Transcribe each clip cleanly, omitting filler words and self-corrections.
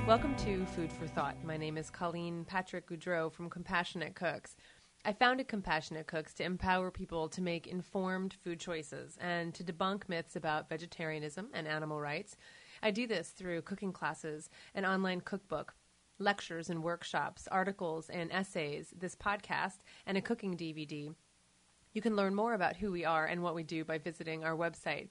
Welcome to Food for Thought. My name is Colleen Patrick Goudreau from Compassionate Cooks. I founded Compassionate Cooks to empower people to make informed food choices and to debunk myths about vegetarianism and animal rights. I do this through cooking classes, an online cookbook, lectures and workshops, articles and essays, this podcast, and a cooking DVD. You can learn more about who we are and what we do by visiting our website,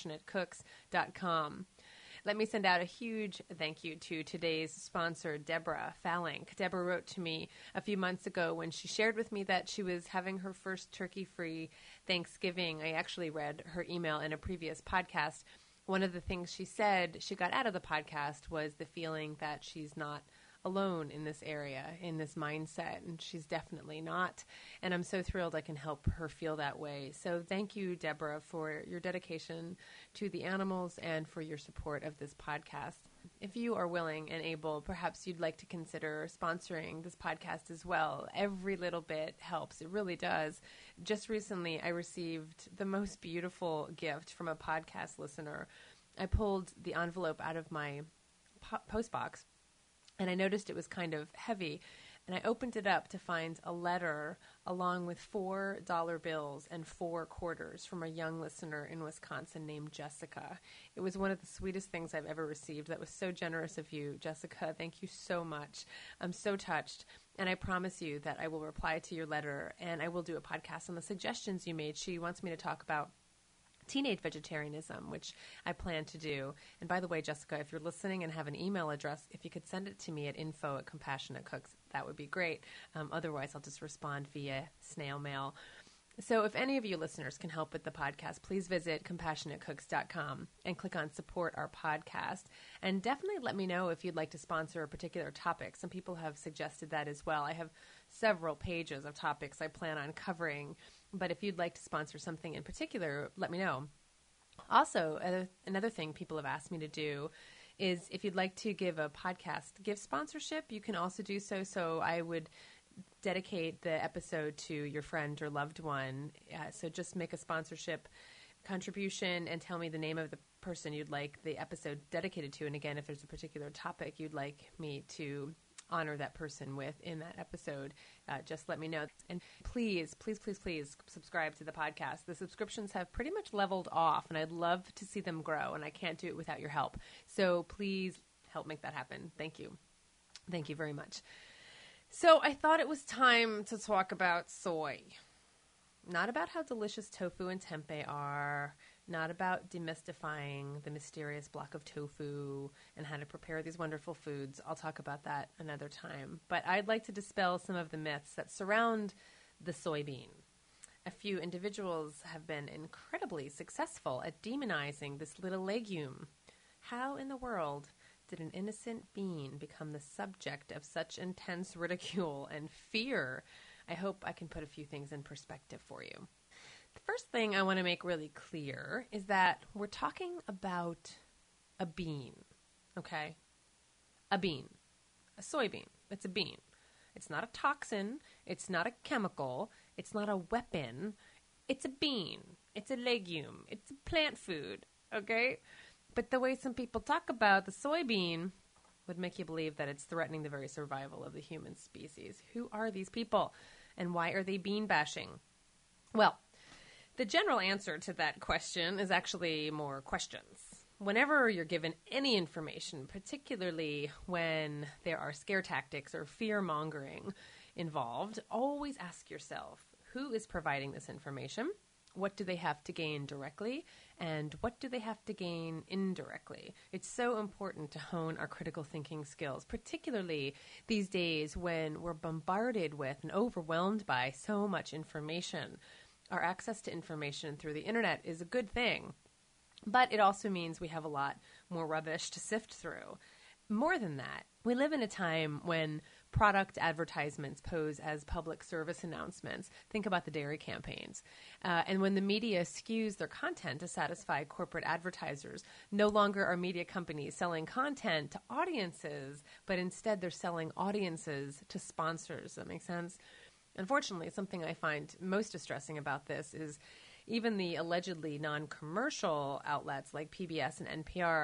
compassionatecooks.com. Let me send out a huge thank you to today's sponsor, Deborah Falink. Deborah wrote to me a few months ago when she shared with me that she was having her first turkey-free Thanksgiving. I actually read her email in a previous podcast. One of the things she said she got out of the podcast was the feeling that she's not alone in this area, in this mindset, and she's definitely not. And I'm so thrilled I can help her feel that way. So thank you, Deborah, for your dedication to the animals and for your support of this podcast. If you are willing and able, perhaps you'd like to consider sponsoring this podcast as well. Every little bit helps. It really does. Just recently, I received the most beautiful gift from a podcast listener. I pulled the envelope out of my post box, and I noticed it was kind of heavy, and I opened it up to find a letter along with $4 bills and 4 quarters from a young listener in Wisconsin named Jessica. It was one of the sweetest things I've ever received. That was so generous of you, Jessica. Thank you so much. I'm so touched, and I promise you that I will reply to your letter, and I will do a podcast on the suggestions you made. She wants me to talk about teenage vegetarianism, which I plan to do. And by the way, Jessica, if you're listening and have an email address, if you could send it to me at info@compassionatecooks, that would be great. Otherwise, I'll just respond via snail mail. So if any of you listeners can help with the podcast, please visit compassionatecooks.com and click on support our podcast. And definitely let me know if you'd like to sponsor a particular topic. Some people have suggested that as well. I have several pages of topics I plan on covering, but if you'd like to sponsor something in particular, let me know. Also, another thing people have asked me to do is if you'd like to give a podcast gift sponsorship, you can also do so. So I would dedicate the episode to your friend or loved one. So just make a sponsorship contribution and tell me the name of the person you'd like the episode dedicated to. And again, if there's a particular topic you'd like me to honor that person with in that episode, just let me know. And please, please, please, please subscribe to the podcast. The subscriptions have pretty much leveled off, and I'd love to see them grow, and I can't do it without your help. So please help make that happen. Thank you. Thank you very much. So I thought it was time to talk about soy. Not about how delicious tofu and tempeh are, not about demystifying the mysterious block of tofu and how to prepare these wonderful foods. I'll talk about that another time. But I'd like to dispel some of the myths that surround the soybean. A few individuals have been incredibly successful at demonizing this little legume. How in the world did an innocent bean become the subject of such intense ridicule and fear? I hope I can put a few things in perspective for you. The first thing I want to make really clear is that we're talking about a bean, okay? A bean, a soybean. It's a bean. It's not a toxin. It's not a chemical. It's not a weapon. It's a bean. It's a legume. It's a plant food, okay? But the way some people talk about the soybean would make you believe that it's threatening the very survival of the human species. Who are these people, and why are they bean bashing? Well, the general answer to that question is actually more questions. Whenever you're given any information, particularly when there are scare tactics or fear-mongering involved, always ask yourself, who is providing this information? What do they have to gain directly? And what do they have to gain indirectly? It's so important to hone our critical thinking skills, particularly these days when we're bombarded with and overwhelmed by so much information. Our access to information through the internet is a good thing, but it also means we have a lot more rubbish to sift through. More than that, we live in a time when product advertisements pose as public service announcements. Think about the dairy campaigns. And when the media skews their content to satisfy corporate advertisers, no longer are media companies selling content to audiences, but instead they're selling audiences to sponsors. Does that make sense? Unfortunately, something I find most distressing about this is even the allegedly non-commercial outlets like PBS and NPR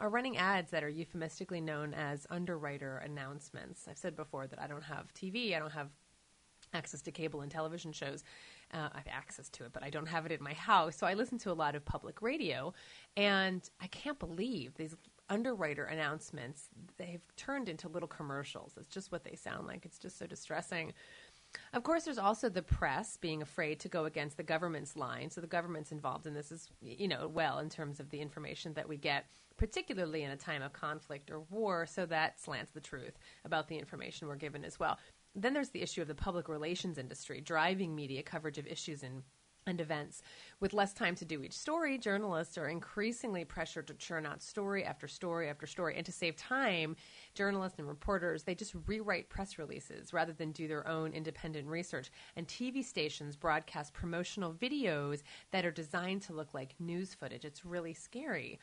are running ads that are euphemistically known as underwriter announcements. I've said before that I don't have TV. I don't have access to cable and television shows. I have access to it, but I don't have it in my house. So I listen to a lot of public radio, and I can't believe these underwriter announcements, they've turned into little commercials. It's just what they sound like. It's just so distressing. Of course, there's also the press being afraid to go against the government's line. So the government's involved in this as, well, in terms of the information that we get, particularly in a time of conflict or war. So that slants the truth about the information we're given as well. Then there's the issue of the public relations industry driving media coverage of issues and events. With less time to do each story, journalists are increasingly pressured to churn out story after story after story. And to save time, journalists and reporters, they just rewrite press releases rather than do their own independent research. And TV stations broadcast promotional videos that are designed to look like news footage. It's really scary.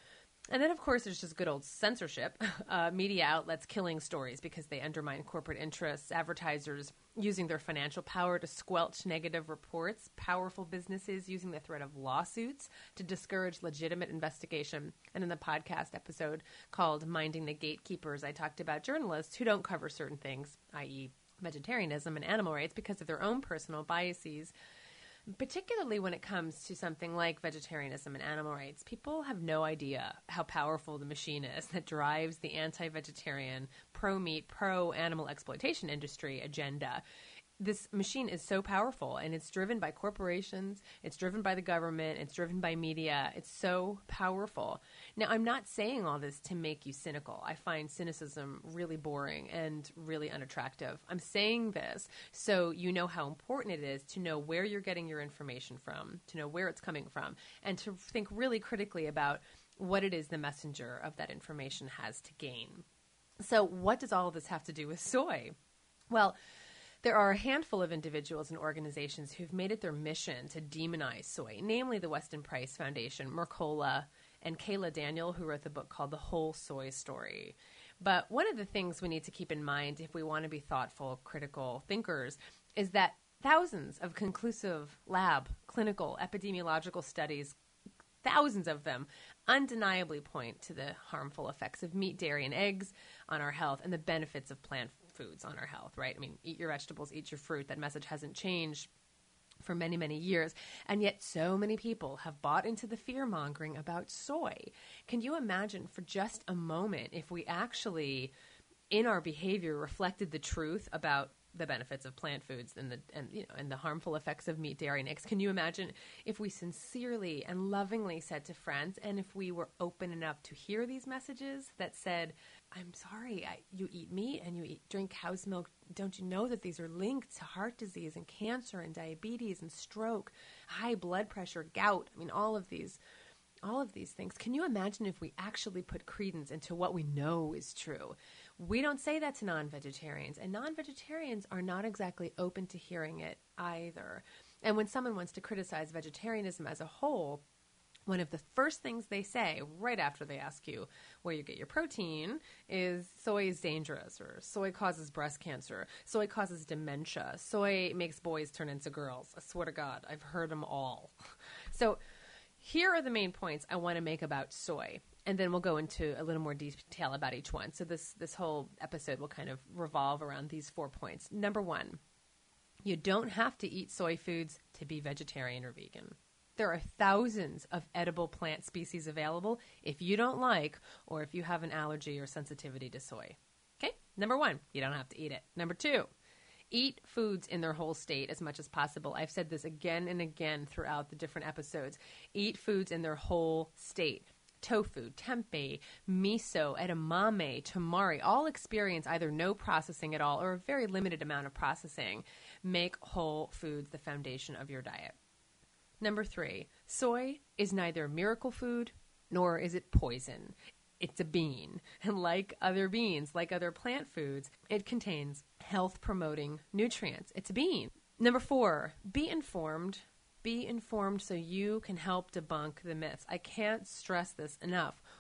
And then, of course, there's just good old censorship, media outlets killing stories because they undermine corporate interests, advertisers using their financial power to squelch negative reports, powerful businesses using the threat of lawsuits to discourage legitimate investigation. And in the podcast episode called Minding the Gatekeepers, I talked about journalists who don't cover certain things, i.e. vegetarianism and animal rights, because of their own personal biases. Particularly when it comes to something like vegetarianism and animal rights, people have no idea how powerful the machine is that drives the anti-vegetarian, pro-meat, pro-animal exploitation industry agenda. This machine is so powerful, and it's driven by corporations, it's driven by the government, it's driven by media. It's so powerful. Now, I'm not saying all this to make you cynical. I find cynicism really boring and really unattractive. I'm saying this so you know how important it is to know where you're getting your information from, to know where it's coming from, and to think really critically about what it is the messenger of that information has to gain. So what does all of this have to do with soy? Well, there are a handful of individuals and organizations who've made it their mission to demonize soy, namely the Weston Price Foundation, Mercola, and Kayla Daniel, who wrote the book called The Whole Soy Story. But one of the things we need to keep in mind if we want to be thoughtful, critical thinkers is that thousands of conclusive lab, clinical, epidemiological studies, thousands of them, undeniably point to the harmful effects of meat, dairy, and eggs on our health and the benefits of plant foods on our health, right? I mean, eat your vegetables, eat your fruit. That message hasn't changed for many, many years. And yet so many people have bought into the fear-mongering about soy. Can you imagine for just a moment if we actually, in our behavior, reflected the truth about the benefits of plant foods and the harmful effects of meat, dairy, and eggs? Can you imagine if we sincerely and lovingly said to friends, and if we were open enough to hear these messages that said, I'm sorry, you eat meat and drink cow's milk. Don't you know that these are linked to heart disease and cancer and diabetes and stroke, high blood pressure, gout? I mean, all of these things. Can you imagine if we actually put credence into what we know is true? We don't say that to non-vegetarians, and non-vegetarians are not exactly open to hearing it either. And when someone wants to criticize vegetarianism as a whole, one of the first things they say right after they ask you where you get your protein is soy is dangerous, or soy causes breast cancer, soy causes dementia, soy makes boys turn into girls. I swear to God, I've heard them all. So here are the main points I want to make about soy, and then we'll go into a little more detail about each one. So this whole episode will kind of revolve around these 4 points. Number one, you don't have to eat soy foods to be vegetarian or vegan. There are thousands of edible plant species available if you don't like or if you have an allergy or sensitivity to soy. Okay? Number one, you don't have to eat it. Number two, eat foods in their whole state as much as possible. I've said this again and again throughout the different episodes. Eat foods in their whole state. Tofu, tempeh, miso, edamame, tamari, all experience either no processing at all or a very limited amount of processing. Make whole foods the foundation of your diet. Number three, soy is neither miracle food nor is it poison. It's a bean. And like other beans, like other plant foods, it contains health-promoting nutrients. It's a bean. Number four, be informed. Be informed so you can help debunk the myths. I can't stress this enough.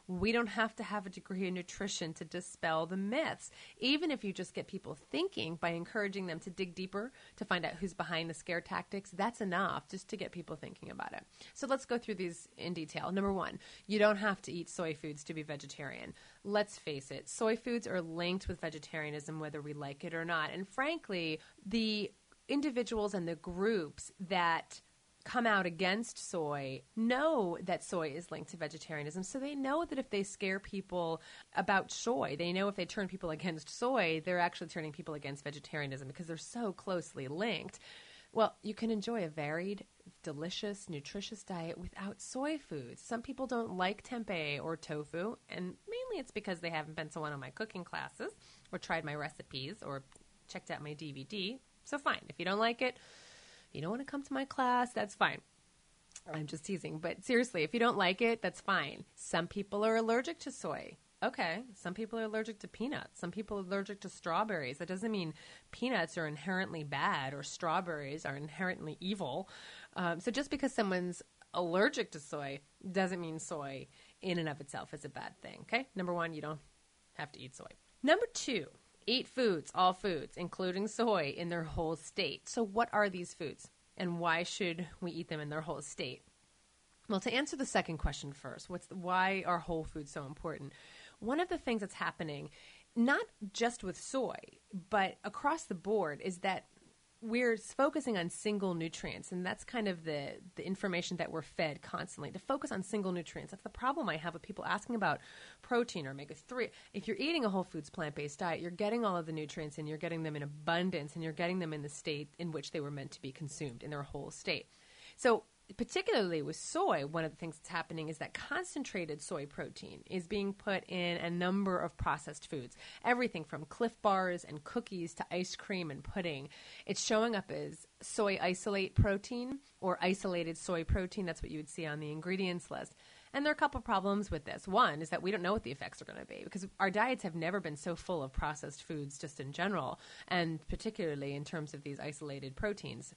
We don't have to have a degree in nutrition to dispel the myths. Even if you just get people thinking by encouraging them to dig deeper, to find out who's behind the scare tactics, that's enough just to get people thinking about it. So let's go through these in detail. Number one, you don't have to eat soy foods to be vegetarian. Let's face it, soy foods are linked with vegetarianism whether we like it or not. And frankly, the individuals and the groups that come out against soy know that soy is linked to vegetarianism. So they know that if they scare people about soy, they know if they turn people against soy, they're actually turning people against vegetarianism because they're so closely linked. Well, you can enjoy a varied, delicious, nutritious diet without soy foods. Some people don't like tempeh or tofu, and mainly it's because they haven't been to one of my cooking classes or tried my recipes or checked out my DVD. So fine. If you don't like it, you don't want to come to my class, that's fine. I'm just teasing. But seriously, if you don't like it, that's fine. Some people are allergic to soy. Okay. Some people are allergic to peanuts. Some people are allergic to strawberries. That doesn't mean peanuts are inherently bad or strawberries are inherently evil. So just because someone's allergic to soy doesn't mean soy in and of itself is a bad thing. Okay. Number one, you don't have to eat soy. Number two, eat foods, all foods, including soy, in their whole state. So what are these foods, and why should we eat them in their whole state? Well, to answer the second question first, why are whole foods so important? One of the things that's happening, not just with soy, but across the board, is that we're focusing on single nutrients, and that's kind of the information that we're fed constantly, to focus on single nutrients. That's the problem I have with people asking about protein or omega-3. If you're eating a whole foods plant-based diet, you're getting all of the nutrients, and you're getting them in abundance, and you're getting them in the state in which they were meant to be consumed, in their whole state. So particularly with soy, one of the things that's happening is that concentrated soy protein is being put in a number of processed foods. Everything from Cliff Bars and cookies to ice cream and pudding. It's showing up as soy isolate protein or isolated soy protein. That's what you would see on the ingredients list. And there are a couple of problems with this. One is that we don't know what the effects are going to be because our diets have never been so full of processed foods just in general, and particularly in terms of these isolated proteins.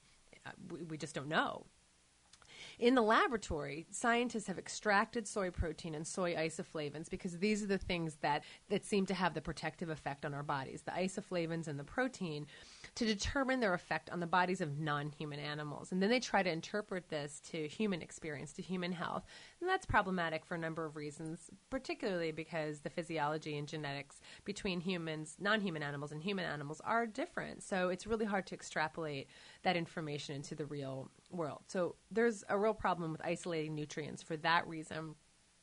We just don't know. In the laboratory, scientists have extracted soy protein and soy isoflavones because these are the things that seem to have the protective effect on our bodies, the isoflavones and the protein, to determine their effect on the bodies of non-human animals. And then they try to interpret this to human experience, to human health. And that's problematic for a number of reasons, particularly because the physiology and genetics between humans, non-human animals, and human animals are different. So it's really hard to extrapolate that information into the real world. So there's a real problem with isolating nutrients for that reason.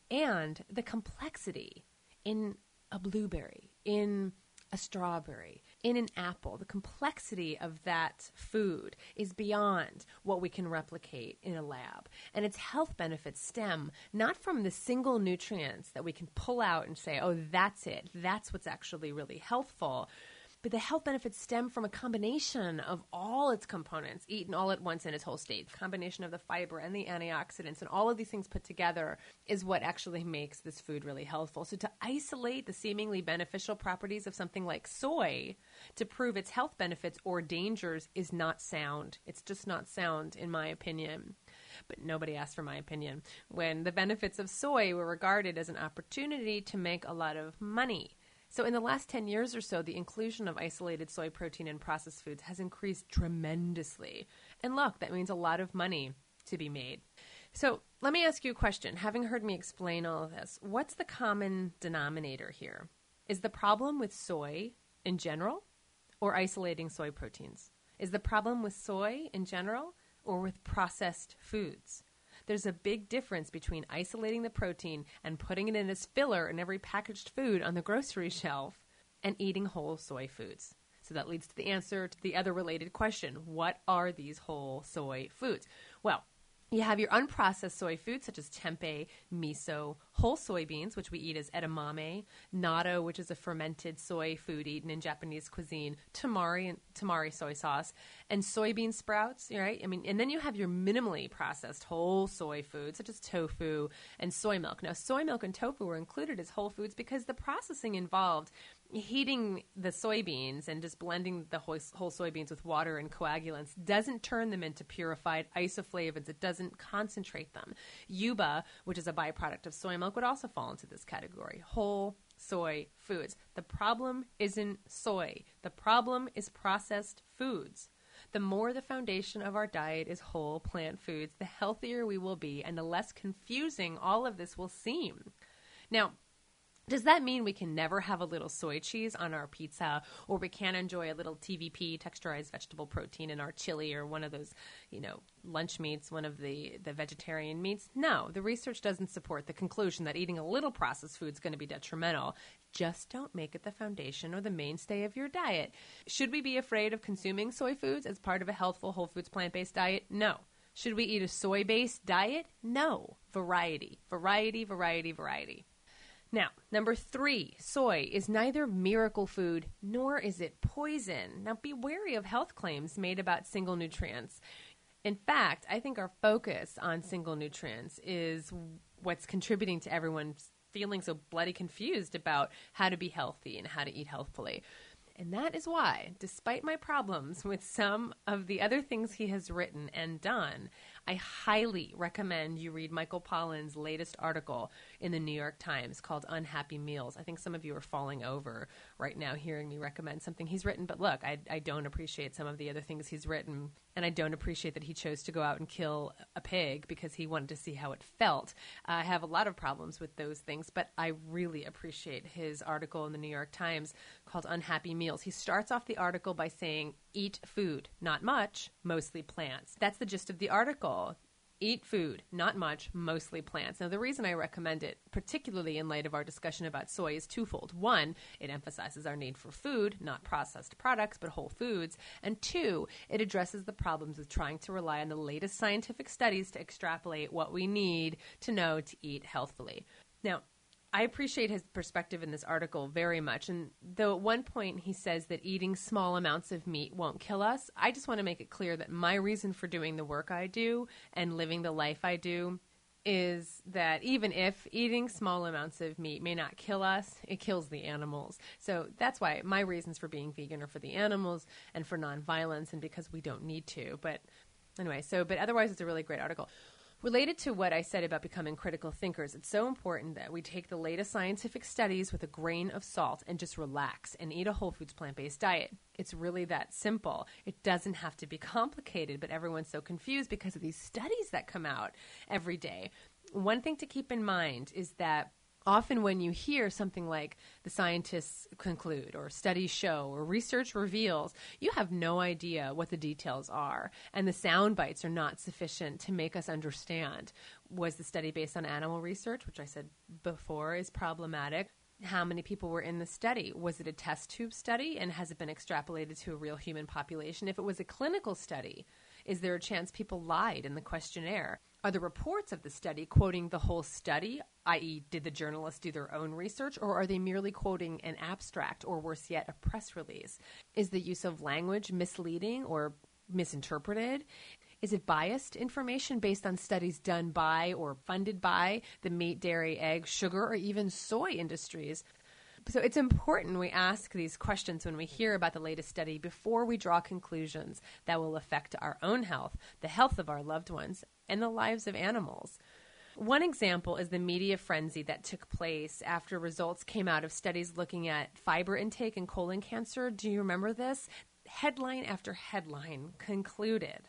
And the complexity in a blueberry, in a strawberry, in an apple, the complexity of that food is beyond what we can replicate in a lab. And its health benefits stem not from the single nutrients that we can pull out and say, oh, that's it, that's what's actually really healthful. But the health benefits stem from a combination of all its components eaten all at once in its whole state. The combination of the fiber and the antioxidants and all of these things put together is what actually makes this food really healthful. So to isolate the seemingly beneficial properties of something like soy to prove its health benefits or dangers is not sound. It's just not sound, in my opinion. But nobody asked for my opinion when the benefits of soy were regarded as an opportunity to make a lot of money. So in the last 10 years or so, the inclusion of isolated soy protein in processed foods has increased tremendously. And look, that means a lot of money to be made. So let me ask you a question. Having heard me explain all of this, what's the common denominator here? Is the problem with soy in general or isolating soy proteins? Is the problem with soy in general or with processed foods? There's a big difference between isolating the protein and putting it in as filler in every packaged food on the grocery shelf and eating whole soy foods. So that leads to the answer to the other related question. What are these whole soy foods? Well, you have your unprocessed soy foods such as tempeh, miso, whole soybeans, which we eat as edamame, natto, which is a fermented soy food eaten in Japanese cuisine, tamari soy sauce, and soybean sprouts, right? I mean, and then you have your minimally processed whole soy foods such as tofu and soy milk. Now, soy milk and tofu were included as whole foods because the processing involved heating the soybeans and just blending the whole soybeans with water and coagulants doesn't turn them into purified isoflavones. It doesn't concentrate them. Yuba, which is a byproduct of soy milk would also fall into this category. Whole soy foods. The problem isn't soy. The problem is processed foods. The more the foundation of our diet is whole plant foods, the healthier we will be and the less confusing all of this will seem. Now, does that mean we can never have a little soy cheese on our pizza, or we can't enjoy a little TVP, texturized vegetable protein, in our chili, or one of those, lunch meats, one of the vegetarian meats? No, the research doesn't support the conclusion that eating a little processed food is going to be detrimental. Just don't make it the foundation or the mainstay of your diet. Should we be afraid of consuming soy foods as part of a healthful, whole foods, plant-based diet? No. Should we eat a soy-based diet? No. Variety, variety, variety, variety. Now, number 3, soy is neither miracle food nor is it poison. Now, be wary of health claims made about single nutrients. In fact, I think our focus on single nutrients is what's contributing to everyone feeling so bloody confused about how to be healthy and how to eat healthfully. And that is why, despite my problems with some of the other things he has written and done, I highly recommend you read Michael Pollan's latest article in the New York Times called Unhappy Meals. I think some of you are falling over right now hearing me recommend something he's written. But look, I don't appreciate some of the other things he's written. And I don't appreciate that he chose to go out and kill a pig because he wanted to see how it felt. I have a lot of problems with those things, but I really appreciate his article in the New York Times called Unhappy Meals. He starts off the article by saying, eat food, not much, mostly plants. That's the gist of the article. Eat food, not much, mostly plants. Now, the reason I recommend it, particularly in light of our discussion about soy, is twofold. 1, it emphasizes our need for food, not processed products, but whole foods. And 2, it addresses the problems with trying to rely on the latest scientific studies to extrapolate what we need to know to eat healthfully. Now, I appreciate his perspective in this article very much. And though at one point he says that eating small amounts of meat won't kill us, I just want to make it clear that my reason for doing the work I do and living the life I do is that even if eating small amounts of meat may not kill us, it kills the animals. So that's why my reasons for being vegan are for the animals and for nonviolence and because we don't need to. But anyway, but otherwise it's a really great article. Related to what I said about becoming critical thinkers, it's so important that we take the latest scientific studies with a grain of salt and just relax and eat a whole foods plant-based diet. It's really that simple. It doesn't have to be complicated, but everyone's so confused because of these studies that come out every day. One thing to keep in mind is that often when you hear something like the scientists conclude or studies show or research reveals, you have no idea what the details are. And the sound bites are not sufficient to make us understand. Was the study based on animal research, which I said before is problematic? How many people were in the study? Was it a test tube study? And has it been extrapolated to a real human population? If it was a clinical study, is there a chance people lied in the questionnaire? Are the reports of the study quoting the whole study, i.e., did the journalists do their own research, or are they merely quoting an abstract, or worse yet, a press release? Is the use of language misleading or misinterpreted? Is it biased information based on studies done by or funded by the meat, dairy, egg, sugar, or even soy industries? So it's important we ask these questions when we hear about the latest study before we draw conclusions that will affect our own health, the health of our loved ones, and the lives of animals. One example is the media frenzy that took place after results came out of studies looking at fiber intake and colon cancer. Do you remember this? Headline after headline concluded,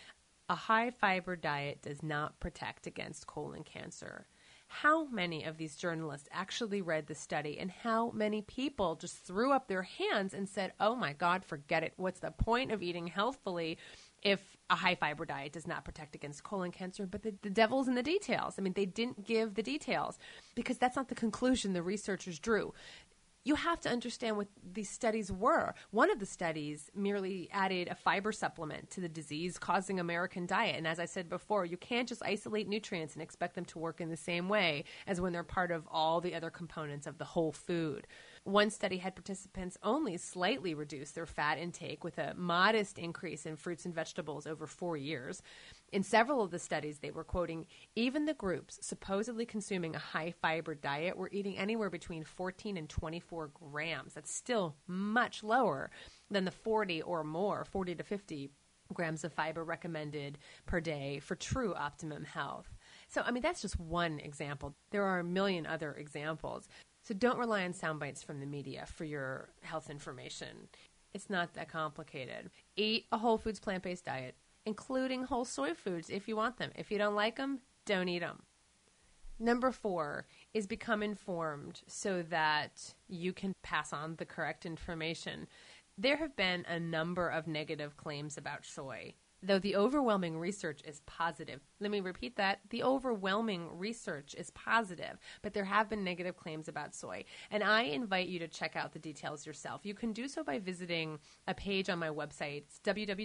a high-fiber diet does not protect against colon cancer. How many of these journalists actually read the study, and how many people just threw up their hands and said, oh my God, forget it. What's the point of eating healthfully if a high-fiber diet does not protect against colon cancer? But the devil's in the details. I mean, they didn't give the details because that's not the conclusion the researchers drew. You have to understand what these studies were. One of the studies merely added a fiber supplement to the disease-causing American diet. And as I said before, you can't just isolate nutrients and expect them to work in the same way as when they're part of all the other components of the whole food. One study had participants only slightly reduce their fat intake with a modest increase in fruits and vegetables over 4 years. In several of the studies, they were quoting, even the groups supposedly consuming a high-fiber diet were eating anywhere between 14 and 24 grams. That's still much lower than the 40 to 50 grams of fiber recommended per day for true optimum health. So, that's just one example. There are a million other examples. So don't rely on sound bites from the media for your health information. It's not that complicated. Eat a whole foods plant-based diet, including whole soy foods if you want them. If you don't like them, don't eat them. Number 4 is become informed so that you can pass on the correct information. There have been a number of negative claims about soy, though the overwhelming research is positive. Let me repeat that. The overwhelming research is positive, but there have been negative claims about soy. And I invite you to check out the details yourself. You can do so by visiting a page on my website. It's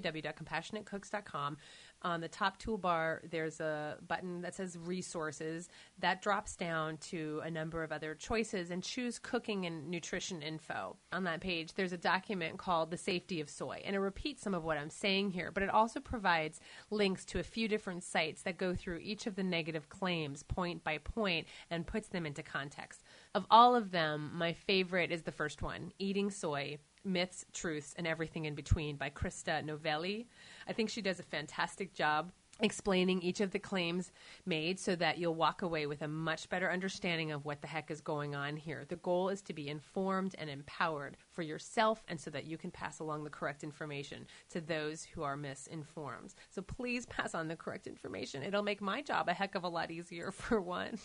www.compassionatecooks.com. On the top toolbar, there's a button that says resources. That drops down to a number of other choices, and choose cooking and nutrition info. On that page, there's a document called The Safety of Soy, and it repeats some of what I'm saying here, but it also provides links to a few different sites that go through each of the negative claims point by point and puts them into context. Of all of them, my favorite is the first one, Eating Soy: Myths, Truths, and Everything in Between by Krista Novelli. I think she does a fantastic job explaining each of the claims made so that you'll walk away with a much better understanding of what the heck is going on here. The goal is to be informed and empowered for yourself, and so that you can pass along the correct information to those who are misinformed. So please pass on the correct information. It'll make my job a heck of a lot easier, for one.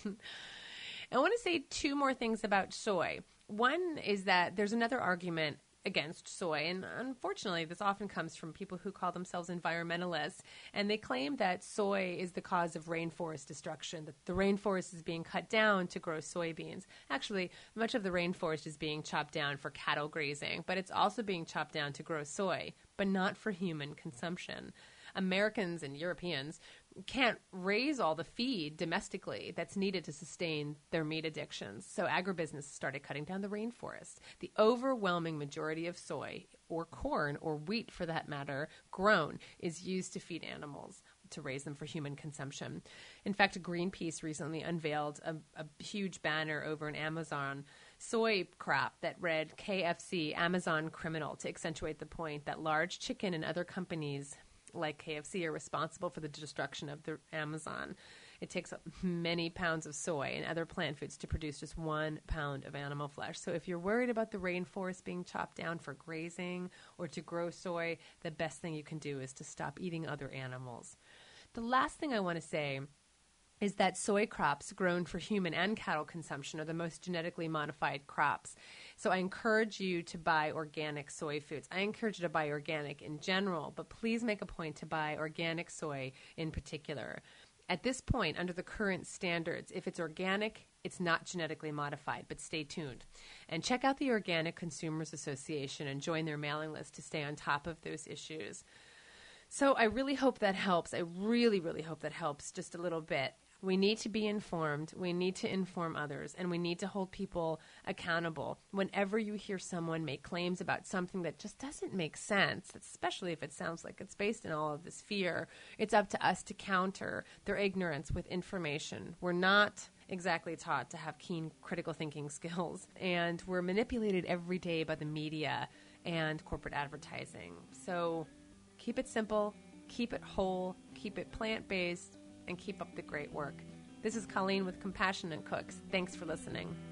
I want to say 2 more things about soy. One is that there's another argument against soy, and unfortunately this often comes from people who call themselves environmentalists, and they claim that soy is the cause of rainforest destruction, that the rainforest is being cut down to grow soybeans. Actually, much of the rainforest is being chopped down for cattle grazing, but it's also being chopped down to grow soy, but not for human consumption. Americans and Europeans can't raise all the feed domestically that's needed to sustain their meat addictions. So agribusiness started cutting down the rainforest. The overwhelming majority of soy, or corn, or wheat for that matter, grown, is used to feed animals, to raise them for human consumption. In fact, Greenpeace recently unveiled a huge banner over an Amazon soy crop that read KFC, Amazon criminal, to accentuate the point that large chicken and other companies like KFC are responsible for the destruction of the Amazon. It takes many pounds of soy and other plant foods to produce just 1 pound of animal flesh. So if you're worried about the rainforest being chopped down for grazing or to grow soy, the best thing you can do is to stop eating other animals. The last thing I want to say is that soy crops grown for human and cattle consumption are the most genetically modified crops. So I encourage you to buy organic soy foods. I encourage you to buy organic in general, but please make a point to buy organic soy in particular. At this point, under the current standards, if it's organic, it's not genetically modified, but stay tuned. And check out the Organic Consumers Association and join their mailing list to stay on top of those issues. So I really hope that helps. I really, really hope that helps just a little bit. We need to be informed, we need to inform others, and we need to hold people accountable. Whenever you hear someone make claims about something that just doesn't make sense, especially if it sounds like it's based in all of this fear, it's up to us to counter their ignorance with information. We're not exactly taught to have keen critical thinking skills, and we're manipulated every day by the media and corporate advertising. So keep it simple, keep it whole, keep it plant-based, and keep up the great work. This is Colleen with Compassionate Cooks. Thanks for listening.